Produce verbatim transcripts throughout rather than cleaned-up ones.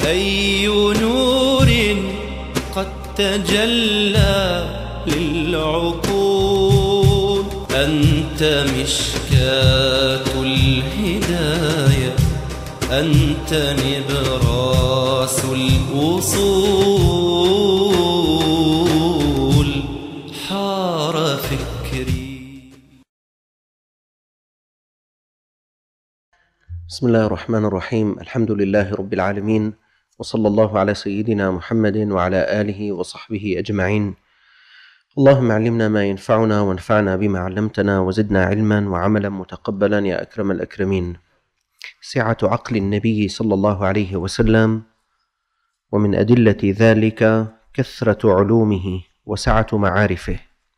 أي نور قد تجلى للعقول، أنت مشكاة الهداية، أنت نبراس الوصول، حار فكري. بسم الله الرحمن الرحيم. الحمد لله رب العالمين، وصلى الله على سيدنا محمد وعلى آله وصحبه أجمعين. اللهم علمنا ما ينفعنا وانفعنا بما علمتنا وزدنا علما وعملا متقبلا يا أكرم الأكرمين. سعة عقل النبي صلى الله عليه وسلم، ومن أدلة ذلك كثرة علومه وسعة معارفه.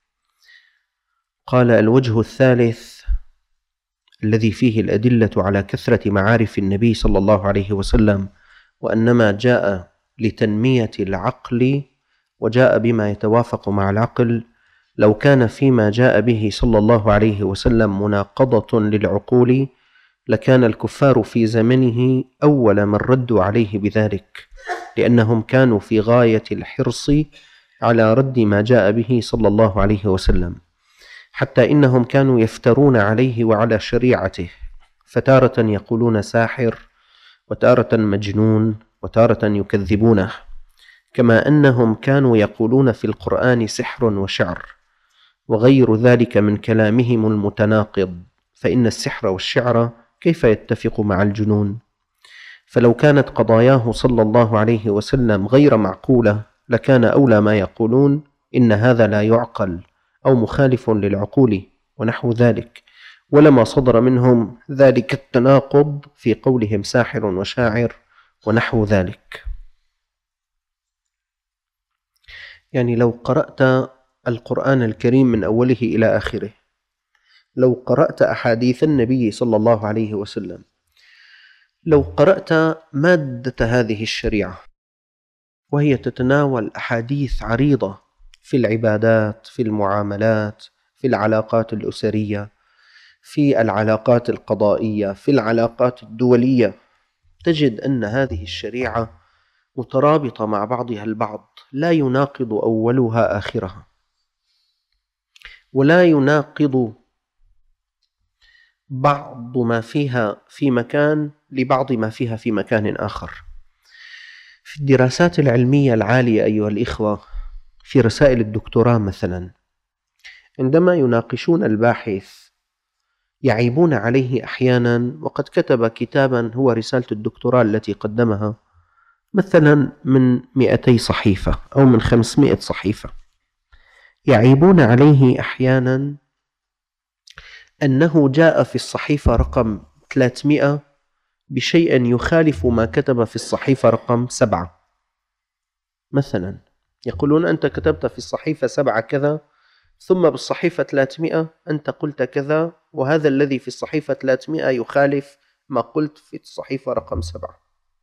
قال: الوجه الثالث الذي فيه الأدلة على كثرة معارف النبي صلى الله عليه وسلم، وأنما جاء لتنمية العقل وجاء بما يتوافق مع العقل. لو كان فيما جاء به صلى الله عليه وسلم مناقضة للعقول لكان الكفار في زمنه أول من ردوا عليه بذلك، لأنهم كانوا في غاية الحرص على رد ما جاء به صلى الله عليه وسلم، حتى إنهم كانوا يفترون عليه وعلى شريعته، فتارة يقولون ساحر، وتارة مجنون، وتارة يكذبونه، كما أنهم كانوا يقولون في القرآن سحر وشعر وغير ذلك من كلامهم المتناقض، فإن السحر والشعر كيف يتفق مع الجنون؟ فلو كانت قضاياه صلى الله عليه وسلم غير معقولة لكان أولى ما يقولون إن هذا لا يعقل أو مخالف للعقول ونحو ذلك، ولما صدر منهم ذلك التناقض في قولهم ساحر وشاعر ونحو ذلك. يعني لو قرأت القرآن الكريم من أوله إلى آخره، لو قرأت أحاديث النبي صلى الله عليه وسلم، لو قرأت مادة هذه الشريعة وهي تتناول أحاديث عريضة في العبادات، في المعاملات، في العلاقات الأسرية، في العلاقات القضائية، في العلاقات الدولية، تجد أن هذه الشريعة مترابطة مع بعضها البعض، لا يناقض أولها آخرها، ولا يناقض بعض ما فيها في مكان لبعض ما فيها في مكان آخر. في الدراسات العلمية العالية أيها الإخوة، في رسائل الدكتوراه مثلا، عندما يناقشون الباحث يعيبون عليه أحيانا، وقد كتب كتابا هو رسالة الدكتوراه التي قدمها مثلا من مئتي صحيفة أو من خمسمائة صحيفة، يعيبون عليه أحيانا أنه جاء في الصحيفة رقم ثلاثمائة بشيء يخالف ما كتب في الصحيفة رقم سبعة. مثلا يقولون أنت كتبت في الصحيفة سبعة كذا، ثم بالصحيفة ثلاثمائة أنت قلت كذا، وهذا الذي في الصحيفة ثلاثمائة يخالف ما قلت في الصحيفة رقم سبعة.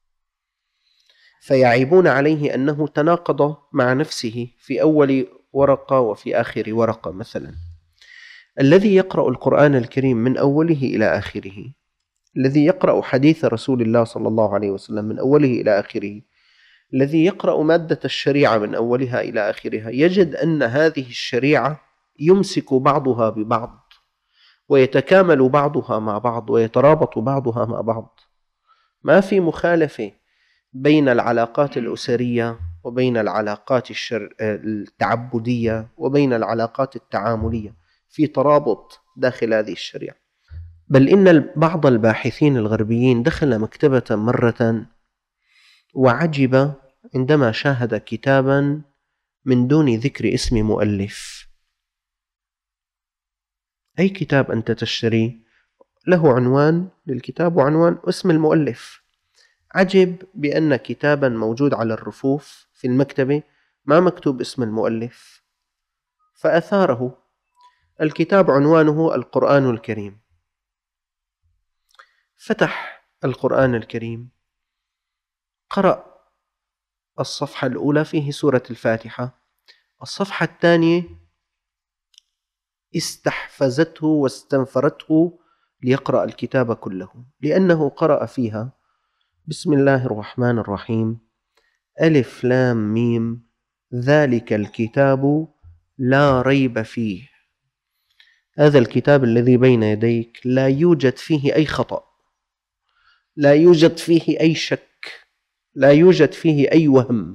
فيعيبون عليه أنه تناقض مع نفسه في أول ورقة وفي آخر ورقة. مثلا الذي يقرأ القرآن الكريم من أوله إلى آخره، الذي يقرأ حديث رسول الله صلى الله عليه وسلم من أوله إلى آخره، الذي يقرأ مادة الشريعة من أولها إلى آخرها، يجد أن هذه الشريعة يمسك بعضها ببعض، ويتكامل بعضها مع بعض، ويترابط بعضها مع بعض. ما في مخالفة بين العلاقات الأسرية وبين العلاقات الشر... التعبدية وبين العلاقات التعاملية، في ترابط داخل هذه الشريعة. بل إن بعض الباحثين الغربيين دخل مكتبة مرة وعجب عندما شاهد كتابا من دون ذكر اسم مؤلف. أي كتاب أنت تشتري له عنوان للكتاب وعنوان اسم المؤلف. عجب بأن كتابا موجود على الرفوف في المكتبة ما مكتوب اسم المؤلف، فأثاره. الكتاب عنوانه القرآن الكريم. فتح القرآن الكريم، قرأ الصفحة الأولى فيه سورة الفاتحة، الصفحة الثانية استحفزته واستنفرته ليقرأ الكتاب كله، لأنه قرأ فيها بسم الله الرحمن الرحيم. ألف لام ميم، ذلك الكتاب لا ريب فيه. هذا الكتاب الذي بين يديك لا يوجد فيه أي خطأ، لا يوجد فيه أي شك، لا يوجد فيه أي وهم.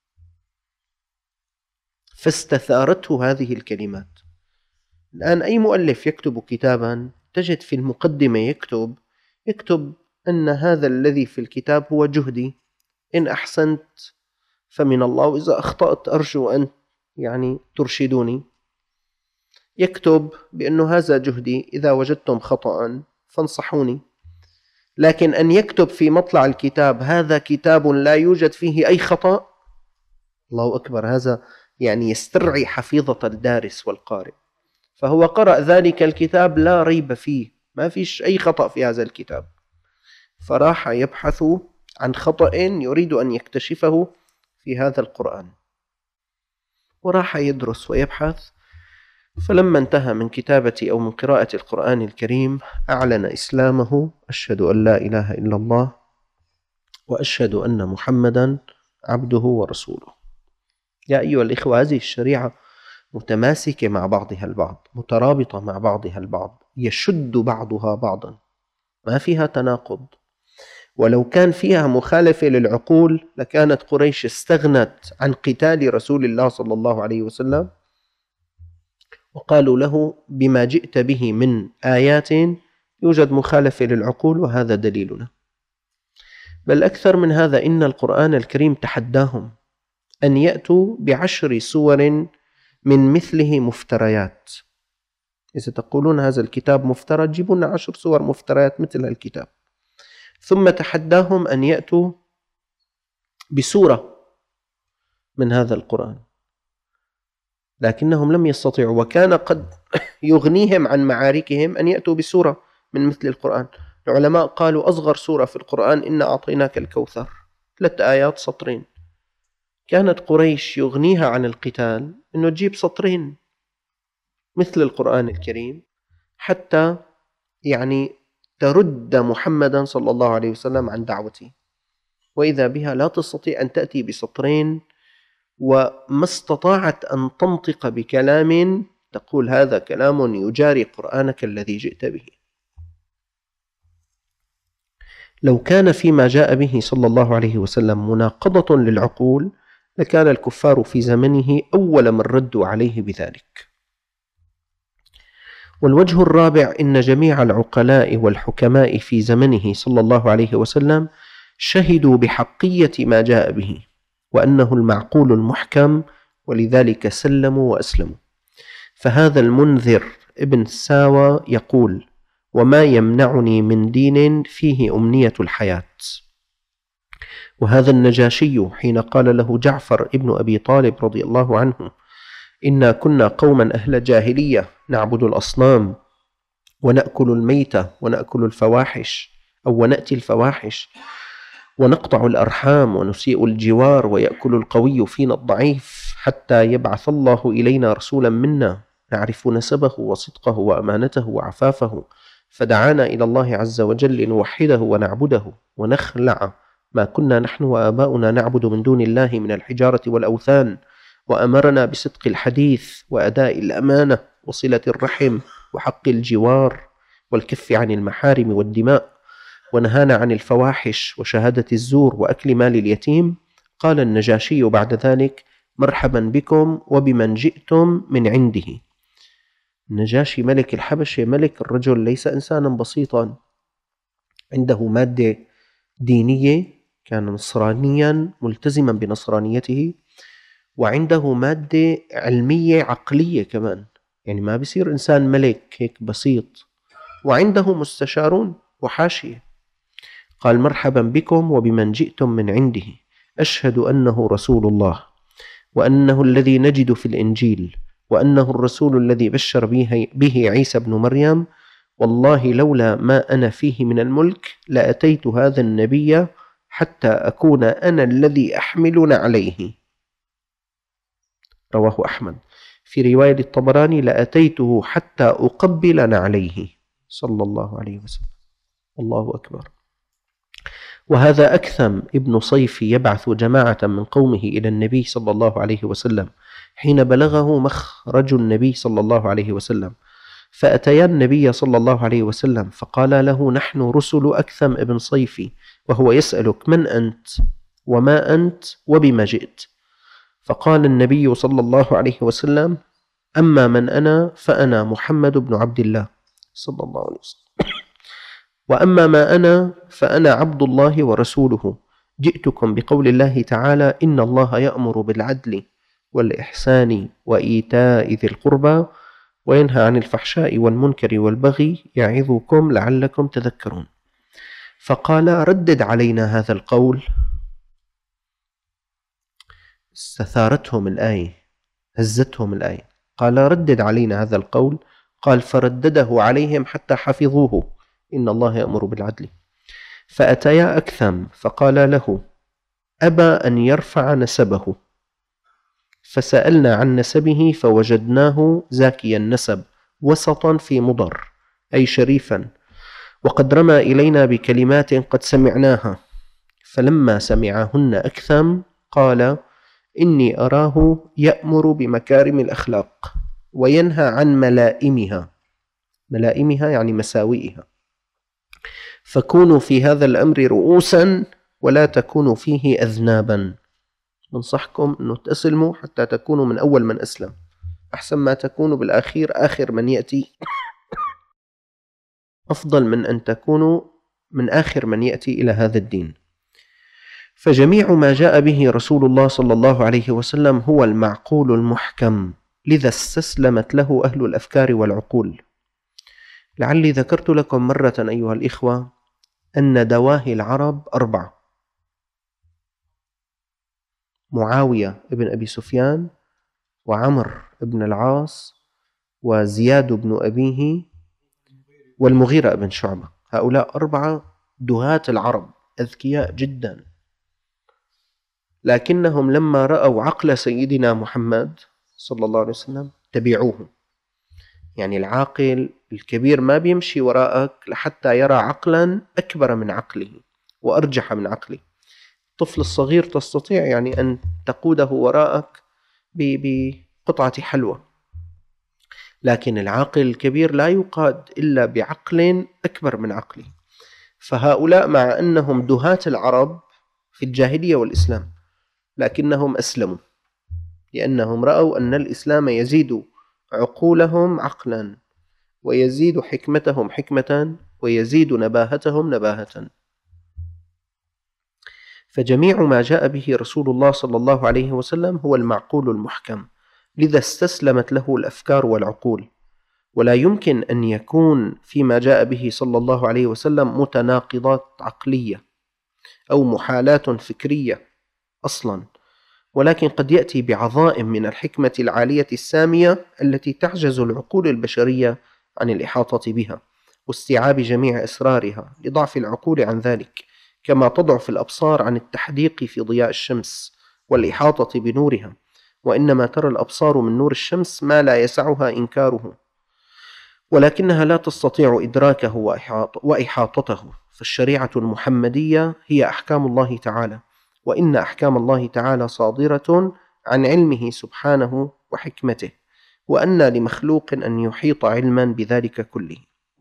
فاستثارته هذه الكلمات. الآن أي مؤلف يكتب كتابا تجد في المقدمة يكتب يكتب أن هذا الذي في الكتاب هو جهدي، إن أحسنت فمن الله، وإذا أخطأت أرجو أن يعني ترشدوني. يكتب بأنه هذا جهدي، إذا وجدتم خطأ فانصحوني. لكن أن يكتب في مطلع الكتاب هذا كتاب لا يوجد فيه أي خطأ، الله أكبر، هذا يعني يسترعي حفيظة الدارس والقارئ. فهو قرأ ذلك الكتاب لا ريب فيه، ما فيش أي خطأ في هذا الكتاب، فراح يبحث عن خطأ يريد أن يكتشفه في هذا القرآن، وراح يدرس ويبحث. فلما انتهى من كتابة أو من قراءة القرآن الكريم أعلن إسلامه: أشهد أن لا إله إلا الله وأشهد أن محمدا عبده ورسوله. يا أيها الإخوة، هذه الشريعة متماسكة مع بعضها البعض، مترابطة مع بعضها البعض، يشد بعضها بعضا، ما فيها تناقض. ولو كان فيها مخالفة للعقول لكانت قريش استغنت عن قتال رسول الله صلى الله عليه وسلم، وقالوا له: بما جئت به من آيات يوجد مخالفة للعقول، وهذا دليلنا. بل أكثر من هذا، إن القرآن الكريم تحداهم أن يأتوا بعشر سور من مثله مفتريات. إذا تقولون هذا الكتاب مفترى، جيبوا لنا عشر سور مفتريات مثل الكتاب. ثم تحداهم أن يأتوا بسورة من هذا القرآن، لكنهم لم يستطيعوا، وكان قد يغنيهم عن معاركهم أن يأتوا بسورة من مثل القرآن. العلماء قالوا أصغر سورة في القرآن إنا أعطيناك الكوثر، ثلاث آيات، سطرين. كانت قريش يغنيها عن القتال أنه تجيب سطرين مثل القرآن الكريم حتى يعني ترد محمدا صلى الله عليه وسلم عن دعوته، وإذا بها لا تستطيع أن تأتي بسطرين، وما استطاعت أن تنطق بكلام تقول هذا كلام يجاري قرآنك الذي جئت به. لو كان فيما جاء به صلى الله عليه وسلم مناقضة للعقول لكان الكفار في زمنه أول من ردوا عليه بذلك. والوجه الرابع: إن جميع العقلاء والحكماء في زمنه صلى الله عليه وسلم شهدوا بحقية ما جاء به، وأنه المعقول المحكم، ولذلك سلموا وأسلموا. فهذا المنذر ابن ساوى يقول: وما يمنعني من دين فيه أمنية الحياة. وهذا النجاشي حين قال له جعفر ابن أبي طالب رضي الله عنه: إنا كنا قوما أهل جاهلية نعبد الأصنام ونأكل الميتة ونأكل الفواحش أو ونأتي الفواحش ونقطع الأرحام ونسيء الجوار، ويأكل القوي فينا الضعيف، حتى يبعث الله إلينا رسولا منا نعرف نسبه وصدقه وأمانته وعفافه، فدعانا إلى الله عز وجل لنوحده ونعبده ونخلع ما كنا نحن وآباؤنا نعبد من دون الله من الحجارة والأوثان، وأمرنا بصدق الحديث وأداء الأمانة وصلة الرحم وحق الجوار والكف عن المحارم والدماء، ونهانا عن الفواحش وشهادة الزور وأكل مال اليتيم. قال النجاشي بعد ذلك: مرحبا بكم وبمن جئتم من عنده. النجاشي ملك الحبشة، ملك، الرجل ليس إنسانا بسيطا، عنده مادة دينية، كان نصرانيا ملتزما بنصرانيته، وعنده مادة علمية عقلية كمان، يعني ما بيصير إنسان ملك هيك بسيط، وعنده مستشارون وحاشية. قال: مرحبا بكم وبمن جئتم من عنده، أشهد أنه رسول الله، وأنه الذي نجد في الإنجيل، وأنه الرسول الذي بشر به عيسى بن مريم، والله لولا ما أنا فيه من الملك لأتيت هذا النبي حتى أكون أنا الذي أحمل عليه. رواه أحمد. في رواية الطبراني: لأتيته حتى أقبل نعليه، صلى الله عليه وسلم. الله أكبر. وهذا أكثم ابن صيفي يبعث جماعة من قومه إلى النبي صلى الله عليه وسلم حين بلغه مخرج النبي صلى الله عليه وسلم، فأتيا النبي صلى الله عليه وسلم فقال له: نحن رسل أكثم ابن صيفي، وهو يسألك: من أنت وما أنت وبما جئت؟ فقال النبي صلى الله عليه وسلم: أما من أنا فأنا محمد بن عبد الله صلى الله عليه وسلم، وأما ما أنا فأنا عبد الله ورسوله، جئتكم بقول الله تعالى: إن الله يأمر بالعدل والإحسان وإيتاء ذي القربى وينهى عن الفحشاء والمنكر والبغي يعظكم لعلكم تذكرون. فقال: ردد علينا هذا القول. استثارتهم الآية، هزتهم الآية، قال: ردد علينا هذا القول. قال: فردده عليهم حتى حفظوه: إن الله يأمر بالعدل. فأتيا أكثم فقال له: أبى أن يرفع نسبه، فسألنا عن نسبه فوجدناه زاكي النسب وسطا في مضر، أي شريفا، وقد رمى إلينا بكلمات قد سمعناها. فلما سمعهن أكثم قال: إني أراه يأمر بمكارم الأخلاق وينهى عن ملائمها، ملائمها يعني مساوئها، فكونوا في هذا الأمر رؤوسا ولا تكونوا فيه أذنابا. ننصحكم أنه تسلموا حتى تكونوا من أول من أسلم، أحسن ما تكونوا بالأخير آخر من يأتي، أفضل من أن تكونوا من آخر من يأتي إلى هذا الدين. فجميع ما جاء به رسول الله صلى الله عليه وسلم هو المعقول المحكم، لذا استسلمت له أهل الأفكار والعقول. لعلي ذكرت لكم مرة أيها الإخوة أن دواهي العرب أربعة: معاوية ابن أبي سفيان، وعمر ابن العاص، وزياد بن أبيه، والمغيرة ابن شعبة. هؤلاء أربعة دهاة العرب أذكياء جدا، لكنهم لما رأوا عقل سيدنا محمد صلى الله عليه وسلم تبعوه. يعني العاقل الكبير ما بيمشي وراءك لحتى يرى عقلا أكبر من عقله وأرجح من عقله. الطفل الصغير تستطيع يعني أن تقوده وراءك بقطعة حلوى، لكن العاقل الكبير لا يقاد إلا بعقل أكبر من عقله. فهؤلاء مع أنهم دهاة العرب في الجاهلية والإسلام، لكنهم أسلموا لأنهم رأوا أن الإسلام يزيد عقولهم عقلا، ويزيد حكمتهم حكمة، ويزيد نباهتهم نباهة. فجميع ما جاء به رسول الله صلى الله عليه وسلم هو المعقول المحكم، لذا استسلمت له الأفكار والعقول. ولا يمكن أن يكون فيما جاء به صلى الله عليه وسلم متناقضات عقلية أو محالات فكرية أصلا، ولكن قد يأتي بعظائم من الحكمة العالية السامية التي تعجز العقول البشرية عن الإحاطة بها واستيعاب جميع أسرارها لضعف العقول عن ذلك، كما تضعف الأبصار عن التحديق في ضياء الشمس والإحاطة بنورها، وإنما ترى الأبصار من نور الشمس ما لا يسعها إنكاره، ولكنها لا تستطيع إدراكه وإحاطته. فالشريعة المحمدية هي أحكام الله تعالى، وإن أحكام الله تعالى صادرة عن علمه سبحانه وحكمته، وأن لمخلوق أن يحيط علما بذلك كله.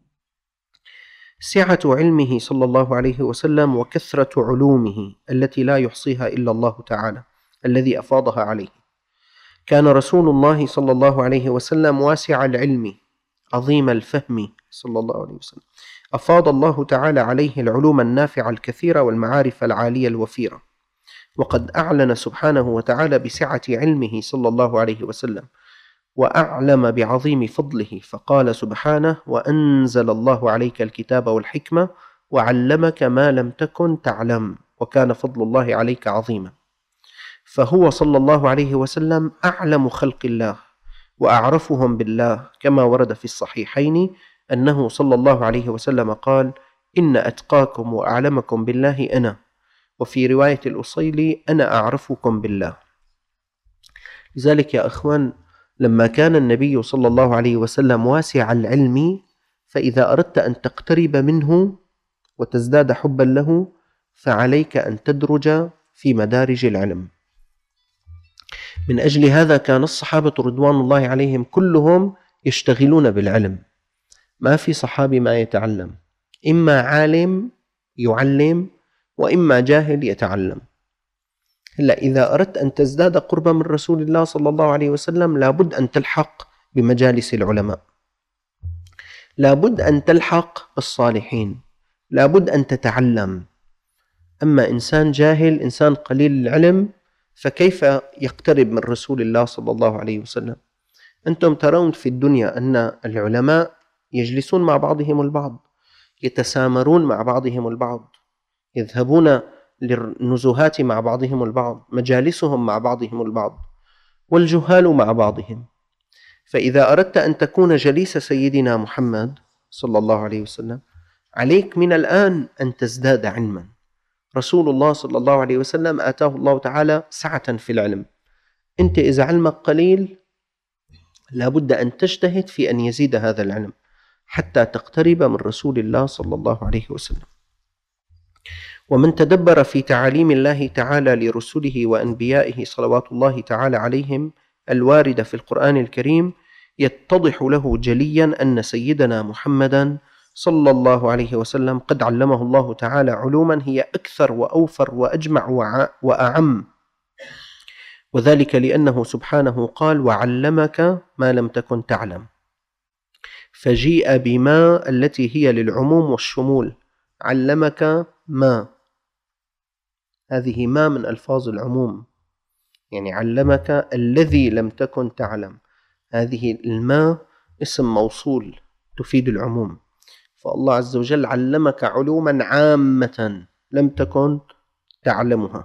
سعة علمه صلى الله عليه وسلم وكثرة علومه التي لا يحصيها إلا الله تعالى الذي أفاضها عليه. كان رسول الله صلى الله عليه وسلم واسع العلم عظيم الفهم صلى الله عليه وسلم، أفاض الله تعالى عليه العلوم النافعة الكثيرة والمعارف العالية الوفيرة. وقد أعلن سبحانه وتعالى بسعة علمه صلى الله عليه وسلم، وأعلم بعظيم فضله، فقال سبحانه: وأنزل الله عليك الكتاب والحكمة وعلمك ما لم تكن تعلم وكان فضل الله عليك عظيما. فهو صلى الله عليه وسلم أعلم خلق الله وأعرفهم بالله، كما ورد في الصحيحين أنه صلى الله عليه وسلم قال: إن أتقاكم وأعلمكم بالله أنا، وفي رواية الأصيلي: أنا أعرفكم بالله. لذلك يا أخوان، لما كان النبي صلى الله عليه وسلم واسع العلم، فإذا أردت أن تقترب منه وتزداد حبا له فعليك أن تدرج في مدارج العلم. من أجل هذا كان الصحابة رضوان الله عليهم كلهم يشتغلون بالعلم، ما في صحابي ما يتعلم، إما عالم يعلم وإما جاهل يتعلم. هلا إذا أردت أن تزداد قربا من رسول الله صلى الله عليه وسلم لابد أن تلحق بمجالس العلماء، لابد أن تلحق بالصالحين، لابد أن تتعلم. أما إنسان جاهل، إنسان قليل العلم، فكيف يقترب من رسول الله صلى الله عليه وسلم؟ أنتم ترون في الدنيا أن العلماء يجلسون مع بعضهم البعض، يتسامرون مع بعضهم البعض، يذهبون للنزهات مع بعضهم البعض، مجالسهم مع بعضهم البعض، والجهال مع بعضهم. فإذا أردت أن تكون جليس سيدنا محمد صلى الله عليه وسلم عليك من الآن أن تزداد علما. رسول الله صلى الله عليه وسلم آتاه الله تعالى سعة في العلم، أنت إذا علمك قليل لابد أن تجتهد في أن يزيد هذا العلم حتى تقترب من رسول الله صلى الله عليه وسلم. ومن تدبر في تعاليم الله تعالى لرسله وأنبيائه صلوات الله تعالى عليهم الواردة في القرآن الكريم يتضح له جليا أن سيدنا محمدا صلى الله عليه وسلم قد علمه الله تعالى علوما هي أكثر وأوفر وأجمع وأعم، وذلك لأنه سبحانه قال: وعلمك ما لم تكن تعلم. فجيء بما التي هي للعموم والشمول، علمك ما، هذه ما من ألفاظ العموم، يعني علمك الذي لم تكن تعلم، هذه الماء اسم موصول تفيد العموم. فالله عز وجل علمك علوما عامة لم تكن تعلمها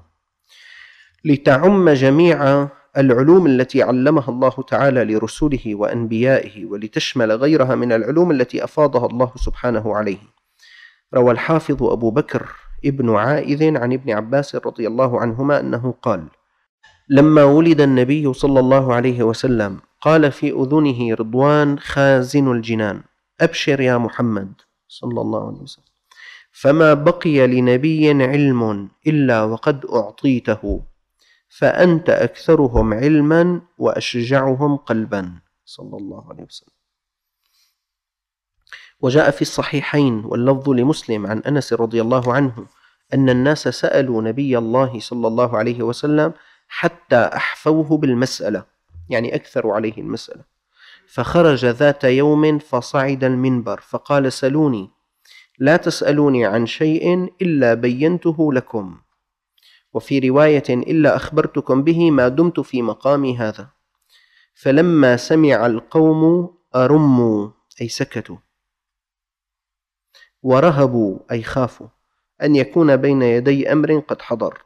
لتعم جميع العلوم التي علمها الله تعالى لرسله وأنبيائه، ولتشمل غيرها من العلوم التي أفاضها الله سبحانه عليه. روى الحافظ أبو بكر ابن عائذ عن ابن عباس رضي الله عنهما أنه قال: لما ولد النبي صلى الله عليه وسلم قال في أذنه رضوان خازن الجنان: أبشر يا محمد صلى الله عليه وسلم، فما بقي لنبي علم إلا وقد أعطيته، فأنت أكثرهم علما وأشجعهم قلبا صلى الله عليه وسلم. وجاء في الصحيحين واللفظ لمسلم عن أنس رضي الله عنه أن الناس سألوا نبي الله صلى الله عليه وسلم حتى أحفوه بالمسألة، يعني أكثروا عليه المسألة، فخرج ذات يوم فصعد المنبر فقال: سلوني، لا تسألوني عن شيء إلا بينته لكم، وفي رواية: إلا أخبرتكم به ما دمت في مقامي هذا. فلما سمع القوم أرموا أي سكتوا، ورهبوا أي خافوا أن يكون بين يدي أمر قد حضر،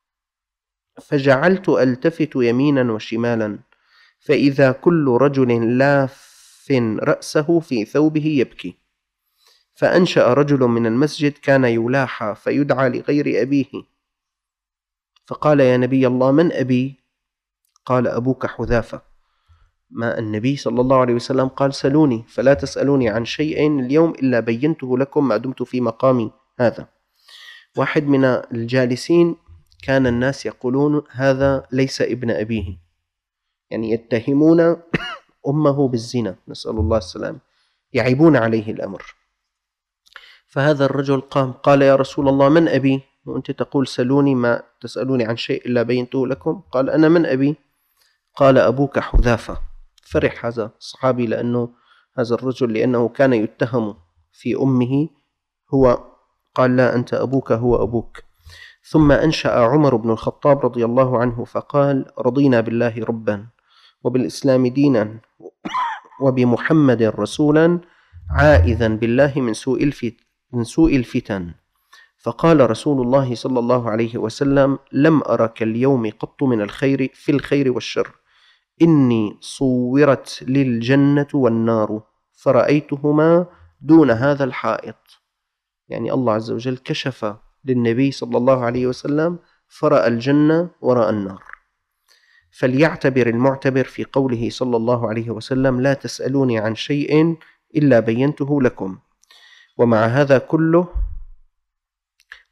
فجعلت ألتفت يمينا وشمالا، فإذا كل رجل لاف رأسه في ثوبه يبكي. فأنشأ رجل من المسجد كان يلاحى فيدعى لغير أبيه، فقال: يا نبي الله، من أبي؟ قال: أبوك حذافة. ما النبي صلى الله عليه وسلم قال: سلوني، فلا تسألوني عن شيء اليوم إلا بينته لكم ما دمت في مقامي هذا. واحد من الجالسين كان الناس يقولون: هذا ليس ابن أبيه، يعني يتهمون أمه بالزنا، نسأل الله السلام، يعيبون عليه الأمر. فهذا الرجل قام قال: يا رسول الله، من أبي؟ وأنت تقول سلوني ما تسألوني عن شيء إلا بينته لكم. قال: أنا من أبي؟ قال: أبوك حذافة. فرح هذا الصحابي لأنه هذا الرجل لأنه كان يتهم في أمه، هو قال: لا، أنت أبوك هو أبوك. ثم أنشأ عمر بن الخطاب رضي الله عنه فقال: رضينا بالله ربا وبالإسلام دينا وبمحمد رسولا، عائذا بالله من سوء الفتن من سوء الفتن. فقال رسول الله صلى الله عليه وسلم: لم أرك اليوم قط من الخير في الخير والشر، إني صورت للجنة والنار فرأيتهما دون هذا الحائط. يعني الله عز وجل كشف للنبي صلى الله عليه وسلم فرأى الجنة ورأى النار. فليعتبر المعتبر في قوله صلى الله عليه وسلم: لا تسألوني عن شيء إلا بينته لكم. ومع هذا كله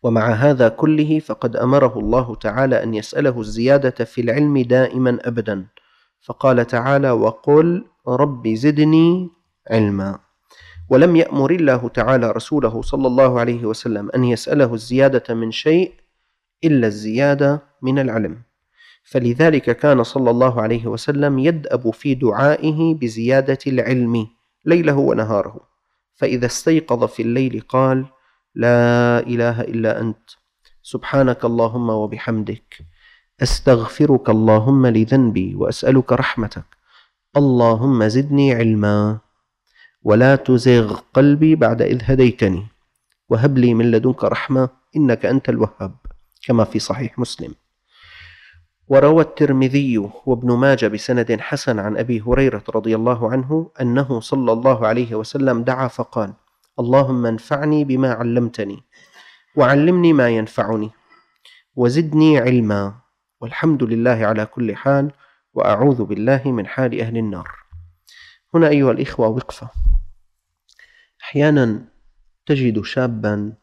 ومع هذا كله فقد أمره الله تعالى أن يسأله الزيادة في العلم دائما أبدا، فقال تعالى: وقل رب زدني علما. ولم يأمر الله تعالى رسوله صلى الله عليه وسلم أن يسأله الزيادة من شيء إلا الزيادة من العلم، فلذلك كان صلى الله عليه وسلم يدأب في دعائه بزيادة العلم ليله ونهاره، فإذا استيقظ في الليل قال: لا إله إلا أنت، سبحانك اللهم وبحمدك، أستغفرك اللهم لذنبي وأسألك رحمتك، اللهم زدني علما، ولا تزغ قلبي بعد إذ هديتني، وهب لي من لدنك رحمة إنك أنت الوهاب، كما في صحيح مسلم. وروى الترمذي وابن ماجه بسند حسن عن أبي هريرة رضي الله عنه أنه صلى الله عليه وسلم دعا فقال: اللهم انفعني بما علمتني، وعلمني ما ينفعني، وزدني علما، والحمد لله على كل حال، وأعوذ بالله من حال أهل النار. هنا أيها الإخوة وقفة. أحيانا تجد شابا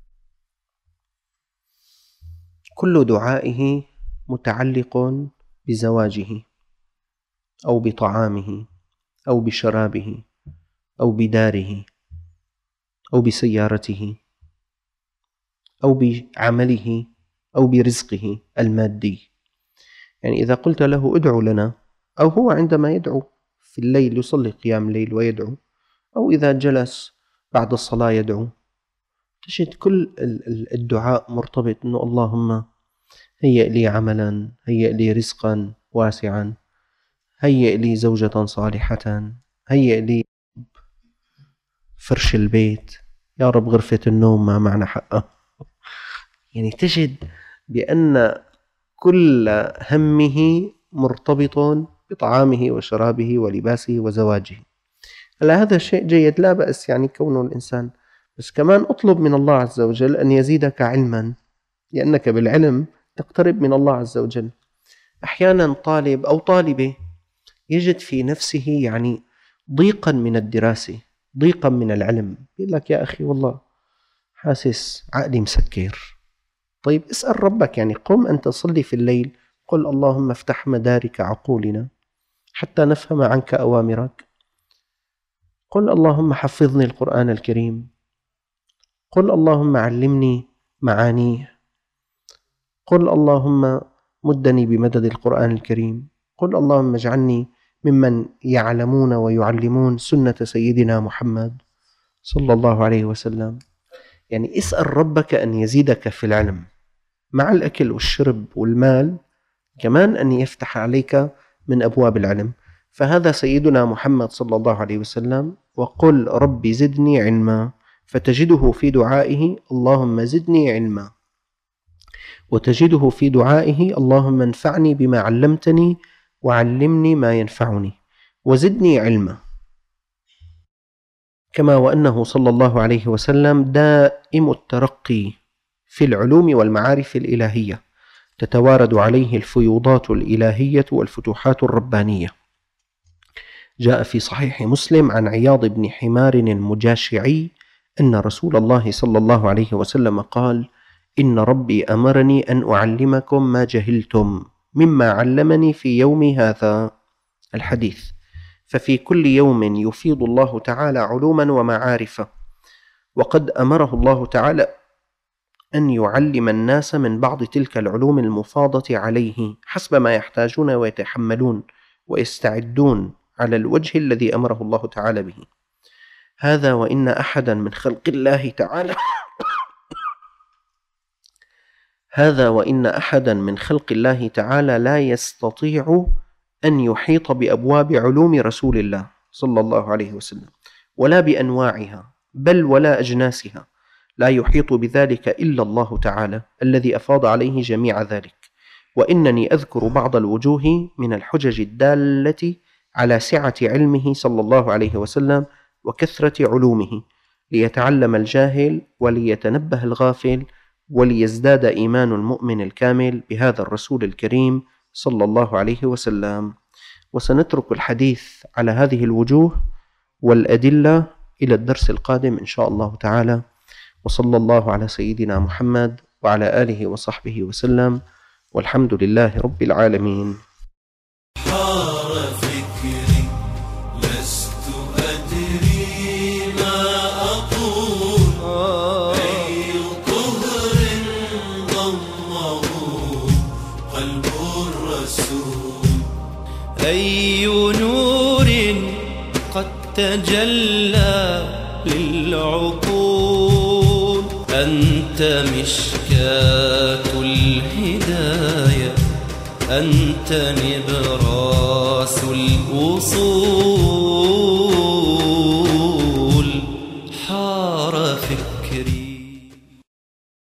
كل دعائه متعلق بزواجه أو بطعامه أو بشرابه أو بداره أو بسيارته أو بعمله أو برزقه المادي. يعني إذا قلت له ادعو لنا، أو هو عندما يدعو في الليل يصلي قيام الليل ويدعو، أو إذا جلس بعد الصلاة يدعو، تجد كل الدعاء مرتبط أنه اللهم هيئ لي عملا، هيئ لي رزقا واسعا، هيئ لي زوجة صالحة، هيئ لي فرش البيت، يا رب غرفة النوم ما معنى حقه. يعني تجد بأن كل همه مرتبط بطعامه وشرابه ولباسه وزواجه. هلا هذا شيء جيد، لا بأس يعني كونه الإنسان، بس كمان أطلب من الله عز وجل أن يزيدك علما، لأنك بالعلم تقترب من الله عز وجل. أحيانا طالب أو طالبة يجد في نفسه يعني ضيقا من الدراسة، ضيقا من العلم، يقول لك يا أخي والله حاسس عقلي مسكر. طيب اسأل ربك، يعني قم أن تصلي في الليل، قل اللهم افتح مدارك عقولنا حتى نفهم عنك أوامرك، قل اللهم حفظني القرآن الكريم، قل اللهم علمني معانيه، قل اللهم مدني بمدد القرآن الكريم، قل اللهم اجعلني ممن يعلمون ويعلمون سنة سيدنا محمد صلى الله عليه وسلم. يعني اسأل ربك أن يزيدك في العلم مع الأكل والشرب والمال، كمان أن يفتح عليك من أبواب العلم. فهذا سيدنا محمد صلى الله عليه وسلم: وقل رب زدني علما، فتجده في دعائه اللهم زدني علما، وتجده في دعائه اللهم انفعني بما علمتني وعلمني ما ينفعني وزدني علما. كما وأنه صلى الله عليه وسلم دائم الترقي في العلوم والمعارف الإلهية، تتوارد عليه الفيوضات الإلهية والفتوحات الربانية. جاء في صحيح مسلم عن عياض بن حمار المجاشعي أن رسول الله صلى الله عليه وسلم قال: إن ربي أمرني أن أعلمكم ما جهلتم مما علمني في يومي هذا. الحديث. ففي كل يوم يفيض الله تعالى علوما ومعارف، وقد أمره الله تعالى أن يعلم الناس من بعض تلك العلوم المفاضة عليه حسب ما يحتاجون ويتحملون ويستعدون على الوجه الذي أمره الله تعالى به. هذا وإن أحدا من خلق الله تعالى هذا وإن أحدا من خلق الله تعالى لا يستطيع أن يحيط بأبواب علوم رسول الله صلى الله عليه وسلم ولا بأنواعها، بل ولا أجناسها، لا يحيط بذلك إلا الله تعالى الذي أفاض عليه جميع ذلك. وإنني أذكر بعض الوجوه من الحجج الدالة على سعة علمه صلى الله عليه وسلم وكثرة علومه، ليتعلم الجاهل وليتنبه الغافل، وليزداد إيمان المؤمن الكامل بهذا الرسول الكريم صلى الله عليه وسلم. وسنترك الحديث على هذه الوجوه والأدلة إلى الدرس القادم إن شاء الله تعالى. وصلى الله على سيدنا محمد وعلى آله وصحبه وسلم، والحمد لله رب العالمين. حار فكري لست أدري ما أقول، أي طهر ضمه قلب الرسول، أي نور قد تجلى للعقول، أنت مشكاة الهداية، أنت نبراس الأصول.